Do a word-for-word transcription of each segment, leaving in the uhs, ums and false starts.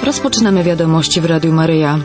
Rozpoczynamy wiadomości w Radiu Maryja.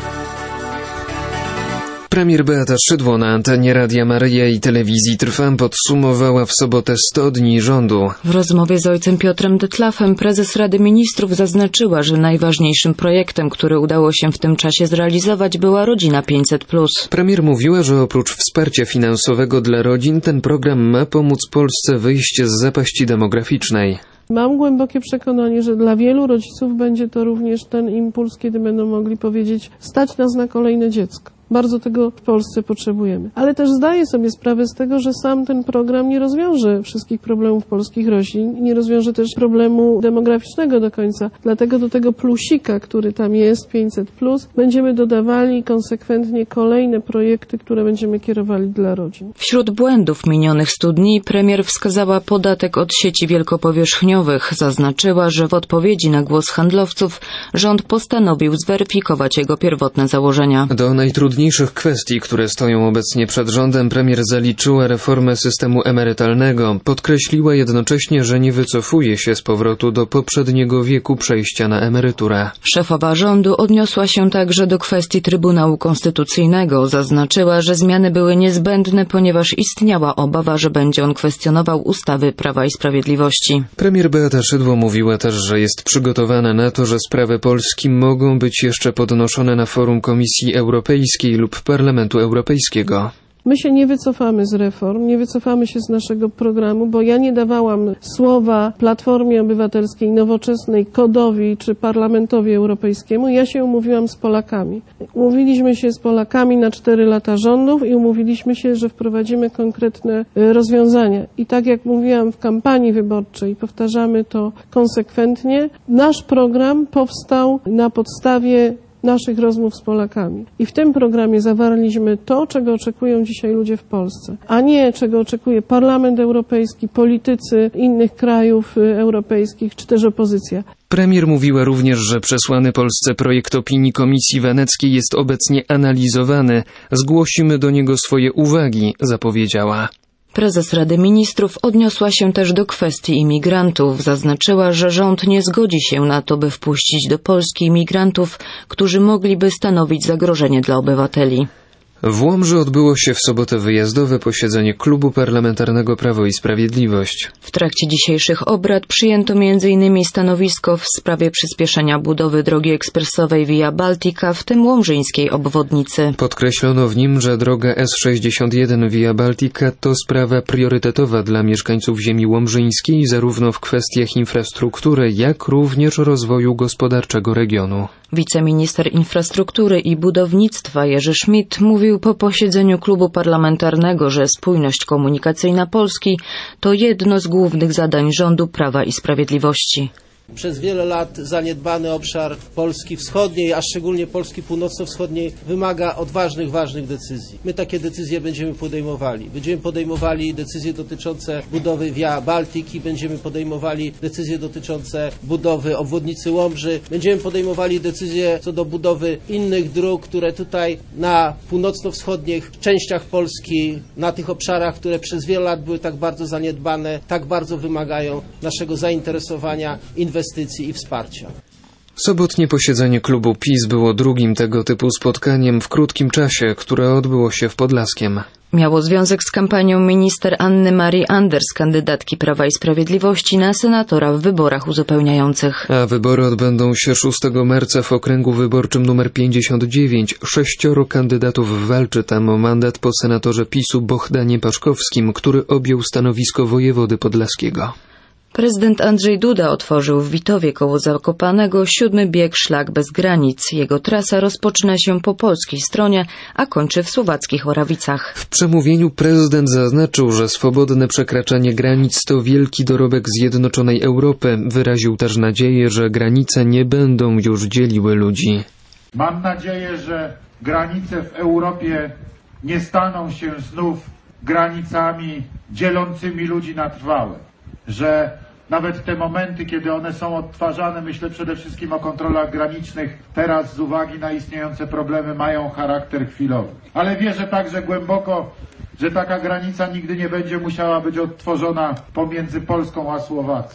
Premier Beata Szydło na antenie Radia Maryja i telewizji Trwam podsumowała w sobotę sto dni rządu. W rozmowie z ojcem Piotrem Detlafem prezes Rady Ministrów zaznaczyła, że najważniejszym projektem, który udało się w tym czasie zrealizować, była Rodzina pięćset plus. Premier mówiła, że oprócz wsparcia finansowego dla rodzin, ten program ma pomóc Polsce wyjść z zapaści demograficznej. Mam głębokie przekonanie, że dla wielu rodziców będzie to również ten impuls, kiedy będą mogli powiedzieć: stać nas na kolejne dziecko. Bardzo tego w Polsce potrzebujemy. Ale też zdaję sobie sprawę z tego, że sam ten program nie rozwiąże wszystkich problemów polskich rodzin i nie rozwiąże też problemu demograficznego do końca. Dlatego do tego plusika, który tam jest, pięćset plus, będziemy dodawali konsekwentnie kolejne projekty, które będziemy kierowali dla rodzin. Wśród błędów minionych stu dni premier wskazała podatek od sieci wielkopowierzchniowych. Zaznaczyła, że w odpowiedzi na głos handlowców rząd postanowił zweryfikować jego pierwotne założenia. Do najtrudniejszych kwestii, które stoją obecnie przed rządem, premier zaliczyła reformę systemu emerytalnego. Podkreśliła jednocześnie, że nie wycofuje się z powrotu do poprzedniego wieku przejścia na emeryturę. Szefowa rządu odniosła się także do kwestii Trybunału Konstytucyjnego. Zaznaczyła, że zmiany były niezbędne, ponieważ istniała obawa, że będzie on kwestionował ustawy Prawa i Sprawiedliwości. Premier Beata Szydło mówiła też, że jest przygotowana na to, że sprawy Polski mogą być jeszcze podnoszone na forum Komisji Europejskiej lub Parlamentu Europejskiego. My się nie wycofamy z reform, nie wycofamy się z naszego programu, bo ja nie dawałam słowa Platformie Obywatelskiej, Nowoczesnej, Kodowi czy Parlamentowi Europejskiemu. Ja się umówiłam z Polakami. Umówiliśmy się z Polakami na cztery lata rządów i umówiliśmy się, że wprowadzimy konkretne rozwiązania. I tak jak mówiłam w kampanii wyborczej, powtarzamy to konsekwentnie, nasz program powstał na podstawie naszych rozmów z Polakami. I w tym programie zawarliśmy to, czego oczekują dzisiaj ludzie w Polsce, a nie czego oczekuje Parlament Europejski, politycy innych krajów europejskich, czy też opozycja. Premier mówiła również, że przesłany Polsce projekt opinii Komisji Weneckiej jest obecnie analizowany. Zgłosimy do niego swoje uwagi, zapowiedziała. Prezes Rady Ministrów odniosła się też do kwestii imigrantów. Zaznaczyła, że rząd nie zgodzi się na to, by wpuścić do Polski imigrantów, którzy mogliby stanowić zagrożenie dla obywateli. W Łomży odbyło się w sobotę wyjazdowe posiedzenie Klubu Parlamentarnego Prawo i Sprawiedliwość. W trakcie dzisiejszych obrad przyjęto między innymi stanowisko w sprawie przyspieszenia budowy drogi ekspresowej Via Baltica, w tym łomżyńskiej obwodnicy. Podkreślono w nim, że droga S sześćdziesiąt jeden Via Baltica to sprawa priorytetowa dla mieszkańców ziemi łomżyńskiej, zarówno w kwestiach infrastruktury, jak również rozwoju gospodarczego regionu. Wiceminister infrastruktury i budownictwa Jerzy Schmidt mówił po posiedzeniu klubu parlamentarnego, że spójność komunikacyjna Polski to jedno z głównych zadań rządu Prawa i Sprawiedliwości. Przez wiele lat zaniedbany obszar Polski Wschodniej, a szczególnie Polski Północno-Wschodniej, wymaga odważnych, ważnych decyzji. My takie decyzje będziemy podejmowali. Będziemy podejmowali decyzje dotyczące budowy Via Baltiki, będziemy podejmowali decyzje dotyczące budowy obwodnicy Łomży, będziemy podejmowali decyzje co do budowy innych dróg, które tutaj na północno-wschodnich częściach Polski, na tych obszarach, które przez wiele lat były tak bardzo zaniedbane, tak bardzo wymagają naszego zainteresowania, inwestycji i wsparcia. Sobotnie posiedzenie klubu PiS było drugim tego typu spotkaniem w krótkim czasie, które odbyło się w Podlaskiem. Miało związek z kampanią minister Anny Marii Anders, kandydatki Prawa i Sprawiedliwości na senatora w wyborach uzupełniających. A wybory odbędą się szóstego marca w okręgu wyborczym numer pięćdziesiąt dziewięć. Sześcioro kandydatów walczy tam o mandat po senatorze PiSu Bohdanie Paczkowskim, który objął stanowisko wojewody podlaskiego. Prezydent Andrzej Duda otworzył w Witowie koło Zakopanego siódmy bieg Szlak bez granic. Jego trasa rozpoczyna się po polskiej stronie, a kończy w słowackich Orawicach. W przemówieniu prezydent zaznaczył, że swobodne przekraczanie granic to wielki dorobek zjednoczonej Europy. Wyraził też nadzieję, że granice nie będą już dzieliły ludzi. Mam nadzieję, że granice w Europie nie staną się znów granicami dzielącymi ludzi na trwałe. Że nawet te momenty, kiedy one są odtwarzane, myślę przede wszystkim o kontrolach granicznych, teraz z uwagi na istniejące problemy mają charakter chwilowy. Ale wierzę także głęboko, że taka granica nigdy nie będzie musiała być odtworzona pomiędzy Polską a Słowacją.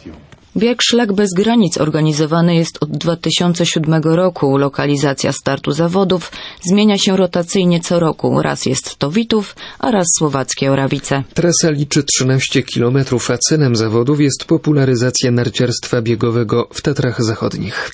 Bieg Szlak bez granic organizowany jest od dwa tysiące siódmego roku. Lokalizacja startu zawodów zmienia się rotacyjnie co roku. Raz jest to Witów, a raz słowackie Orawice. Trasa liczy trzynaście kilometrów, a celem zawodów jest popularyzacja narciarstwa biegowego w Tatrach Zachodnich.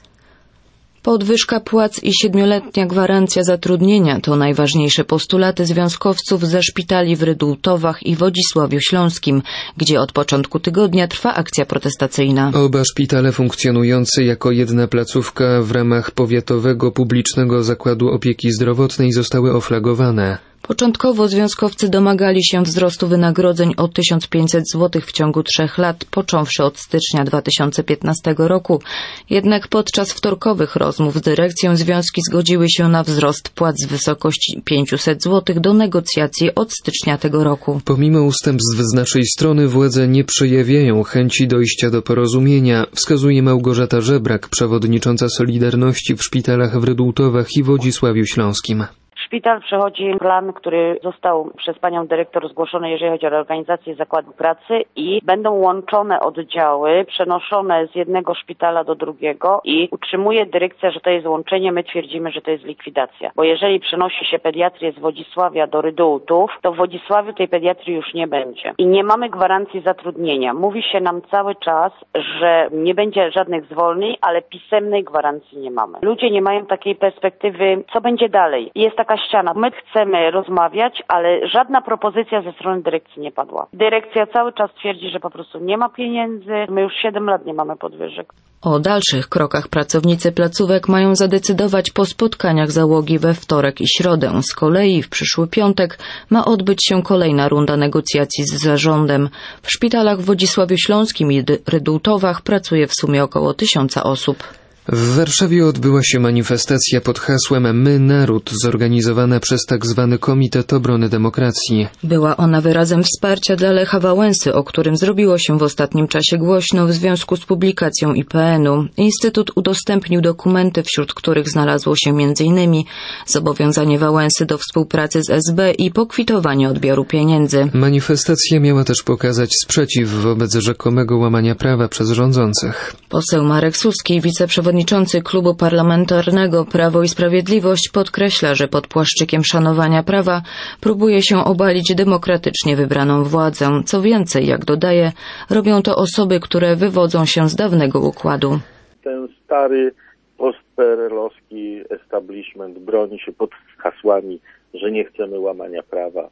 Podwyżka płac i siedmioletnia gwarancja zatrudnienia to najważniejsze postulaty związkowców ze szpitali w Rydułtowach i Wodzisławiu Śląskim, gdzie od początku tygodnia trwa akcja protestacyjna. Oba szpitale funkcjonujące jako jedna placówka w ramach Powiatowego Publicznego Zakładu Opieki Zdrowotnej zostały oflagowane. Początkowo związkowcy domagali się wzrostu wynagrodzeń o tysiąc pięćset złotych w ciągu trzech lat, począwszy od stycznia dwa tysiące piętnastego roku. Jednak podczas wtorkowych rozmów z dyrekcją związki zgodziły się na wzrost płac w wysokości pięćset złotych do negocjacji od stycznia tego roku. Pomimo ustępstw z naszej strony władze nie przejawiają chęci dojścia do porozumienia, wskazuje Małgorzata Żebrak, przewodnicząca Solidarności w szpitalach w Rydułtowach i Wodzisławiu Śląskim. Szpital przechodzi plan, który został przez panią dyrektor zgłoszony, jeżeli chodzi o reorganizację zakładu pracy, i będą łączone oddziały, przenoszone z jednego szpitala do drugiego i utrzymuje dyrekcja, że to jest łączenie, my twierdzimy, że to jest likwidacja. Bo jeżeli przenosi się pediatrię z Wodzisławia do Rydułtów, to w Wodzisławiu tej pediatrii już nie będzie. I nie mamy gwarancji zatrudnienia. Mówi się nam cały czas, że nie będzie żadnych zwolnień, ale pisemnej gwarancji nie mamy. Ludzie nie mają takiej perspektywy, co będzie dalej. Jest taka ściana. My chcemy rozmawiać, ale żadna propozycja ze strony dyrekcji nie padła. Dyrekcja cały czas twierdzi, że po prostu nie ma pieniędzy. My już siedem lat nie mamy podwyżek. O dalszych krokach pracownicy placówek mają zadecydować po spotkaniach załogi we wtorek i środę. Z kolei w przyszły piątek ma odbyć się kolejna runda negocjacji z zarządem. W szpitalach w Wodzisławiu Śląskim i Rydułtowach pracuje w sumie około tysiąca osób. W Warszawie odbyła się manifestacja pod hasłem My Naród, zorganizowana przez tzw. Komitet Obrony Demokracji. Była ona wyrazem wsparcia dla Lecha Wałęsy, o którym zrobiło się w ostatnim czasie głośno w związku z publikacją I P N-u. Instytut udostępnił dokumenty, wśród których znalazło się między innymi zobowiązanie Wałęsy do współpracy z S B i pokwitowanie odbioru pieniędzy. Manifestacja miała też pokazać sprzeciw wobec rzekomego łamania prawa przez rządzących. Poseł Marek Suski, wiceprzewodniczący Przewodniczący Klubu Parlamentarnego Prawo i Sprawiedliwość podkreśla, że pod płaszczykiem szanowania prawa próbuje się obalić demokratycznie wybraną władzę. Co więcej, jak dodaje, robią to osoby, które wywodzą się z dawnego układu. Ten stary postperelowski establishment broni się pod hasłami, że nie chcemy łamania prawa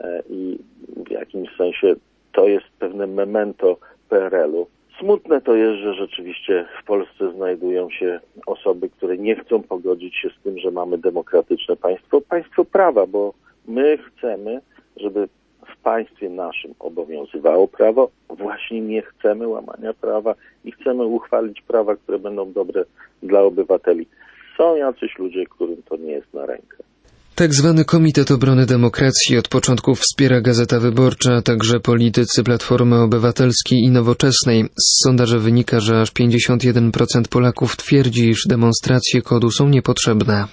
i w jakimś sensie to jest pewne memento P R L-u. Smutne to jest, że rzeczywiście w Polsce znajdują się osoby, które nie chcą pogodzić się z tym, że mamy demokratyczne państwo, państwo prawa, bo my chcemy, żeby w państwie naszym obowiązywało prawo. Właśnie nie chcemy łamania prawa i chcemy uchwalić prawa, które będą dobre dla obywateli. Są jacyś ludzie, którym to nie jest na rękę. Tak zwany Komitet Obrony Demokracji od początku wspiera Gazeta Wyborcza, a także politycy Platformy Obywatelskiej i Nowoczesnej. Z sondaży wynika, że aż pięćdziesiąt jeden procent Polaków twierdzi, iż demonstracje kodu są niepotrzebne.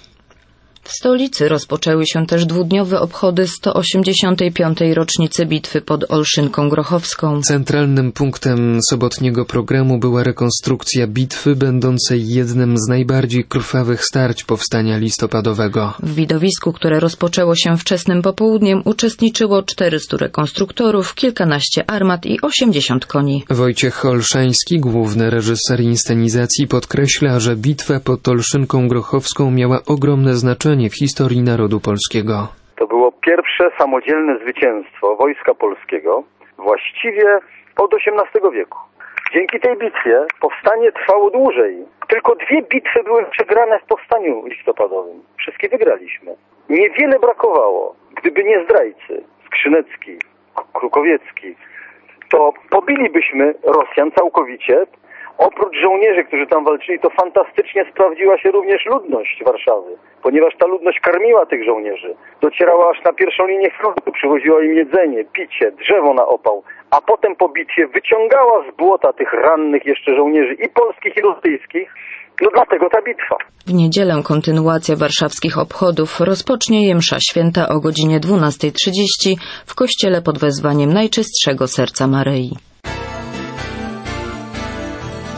W stolicy rozpoczęły się też dwudniowe obchody sto osiemdziesiątej piątej rocznicy bitwy pod Olszynką Grochowską. Centralnym punktem sobotniego programu była rekonstrukcja bitwy, będącej jednym z najbardziej krwawych starć powstania listopadowego. W widowisku, które rozpoczęło się wczesnym popołudniem, uczestniczyło czterystu rekonstruktorów, kilkanaście armat i osiemdziesiąt koni. Wojciech Olszański, główny reżyser inscenizacji, podkreśla, że bitwa pod Olszynką Grochowską miała ogromne znaczenie w historii narodu polskiego. To było pierwsze samodzielne zwycięstwo Wojska Polskiego właściwie od osiemnastego wieku. Dzięki tej bitwie powstanie trwało dłużej. Tylko dwie bitwy były przegrane w powstaniu listopadowym. Wszystkie wygraliśmy. Niewiele brakowało. Gdyby nie zdrajcy, Skrzynecki, Krukowiecki, to pobilibyśmy Rosjan całkowicie. Oprócz żołnierzy, którzy tam walczyli, to fantastycznie sprawdziła się również ludność Warszawy, ponieważ ta ludność karmiła tych żołnierzy. Docierała aż na pierwszą linię frontu, przywoziła im jedzenie, picie, drzewo na opał, a potem po bitwie wyciągała z błota tych rannych jeszcze żołnierzy i polskich, i rosyjskich. No dlatego ta bitwa. W niedzielę kontynuacja warszawskich obchodów rozpocznie je msza święta o godzinie dwunastej trzydzieści w kościele pod wezwaniem Najczystszego Serca Maryi.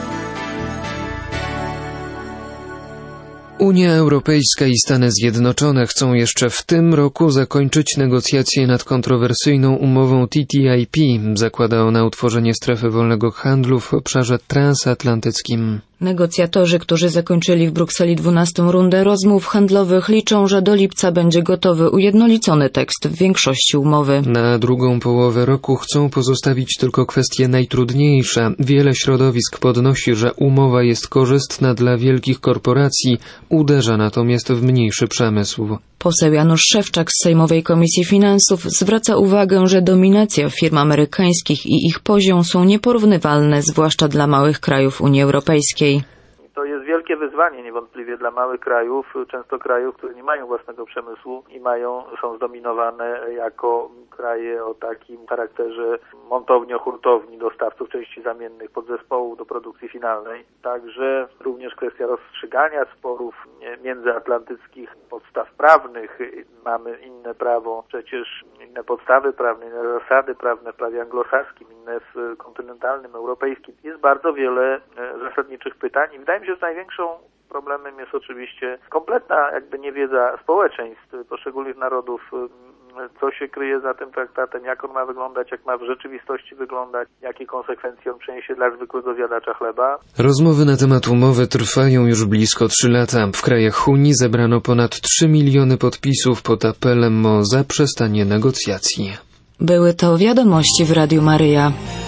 Unia Europejska i Stany Zjednoczone chcą jeszcze w tym roku zakończyć negocjacje nad kontrowersyjną umową T T I P. Zakłada ona utworzenie strefy wolnego handlu w obszarze transatlantyckim. Negocjatorzy, którzy zakończyli w Brukseli dwunastą rundę rozmów handlowych, liczą, że do lipca będzie gotowy ujednolicony tekst w większości umowy. Na drugą połowę roku chcą pozostawić tylko kwestie najtrudniejsze. Wiele środowisk podnosi, że umowa jest korzystna dla wielkich korporacji, uderza natomiast w mniejszy przemysł. Poseł Janusz Szewczak z Sejmowej Komisji Finansów zwraca uwagę, że dominacja firm amerykańskich i ich poziom są nieporównywalne, zwłaszcza dla małych krajów Unii Europejskiej. To jest wielkie wyzwanie niewątpliwie dla małych krajów, często krajów, które nie mają własnego przemysłu i mają, są zdominowane jako kraje o takim charakterze montowni-hurtowni, dostawców części zamiennych, podzespołów do produkcji finalnej. Także również kwestia rozstrzygania sporów międzyatlantyckich, podstaw prawnych. Mamy inne prawo, przecież inne podstawy prawne, inne zasady prawne w prawie anglosaskim, inne w kontynentalnym, europejskim. Jest bardzo wiele zasadniczych pytań i wydaje mi się, że największą problemem jest oczywiście kompletna jakby niewiedza społeczeństw poszczególnych narodów, co się kryje za tym traktatem, jak on ma wyglądać, jak ma w rzeczywistości wyglądać, jakie konsekwencje on przyniesie dla zwykłego zjadacza chleba. Rozmowy na temat umowy trwają już blisko trzy lata. W krajach Unii zebrano ponad trzy miliony podpisów pod apelem o zaprzestanie negocjacji. Były to wiadomości w Radiu Maryja.